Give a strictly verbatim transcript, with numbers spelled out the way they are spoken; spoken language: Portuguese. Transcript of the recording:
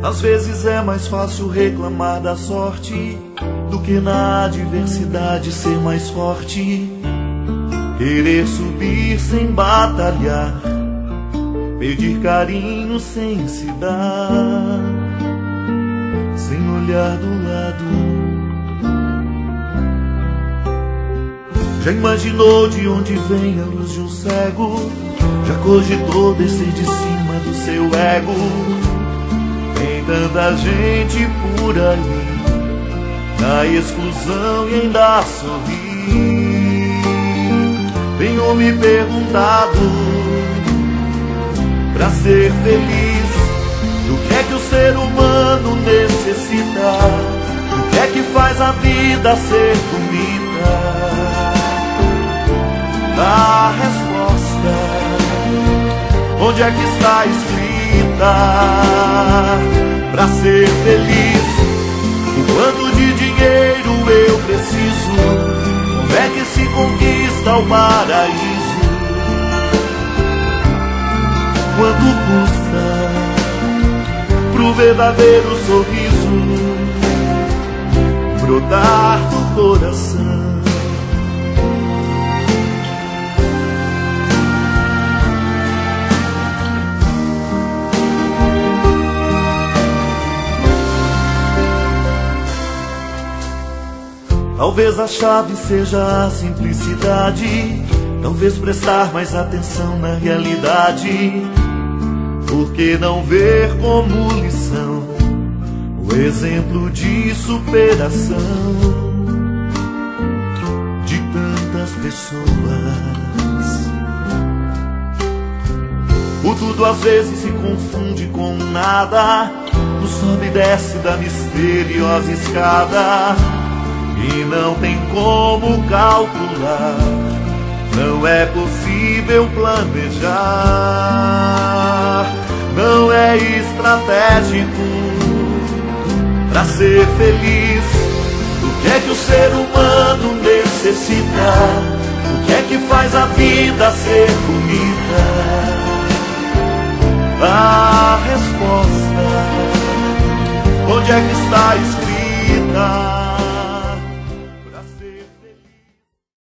Às vezes é mais fácil reclamar da sorte do que na adversidade ser mais forte. Querer subir sem batalhar, pedir carinho sem se dar, sem olhar do lado. Já imaginou de onde vem a luz de um cego? Já cogitou descer de cima do seu ego? Tem tanta gente por aí na exclusão e ainda sorri. Tenho me perguntado, pra ser feliz, do que é que o ser humano necessita? O que é que faz a vida ser bonita? A resposta, onde é que está escrita? Pra ser feliz, o quanto de dinheiro eu preciso? Como é que se conquista o paraíso? Quanto custa pro verdadeiro sorriso brotar do coração? Talvez a chave seja a simplicidade, talvez prestar mais atenção na realidade. Por que não ver como lição o exemplo de superação de tantas pessoas? O tudo às vezes se confunde com nada, no sobe e desce da misteriosa escada. E não tem como calcular, não é possível planejar, não é estratégico pra ser feliz. O que é que o ser humano necessita? O que é que faz a vida ser bonita? A resposta, onde é que está escrita?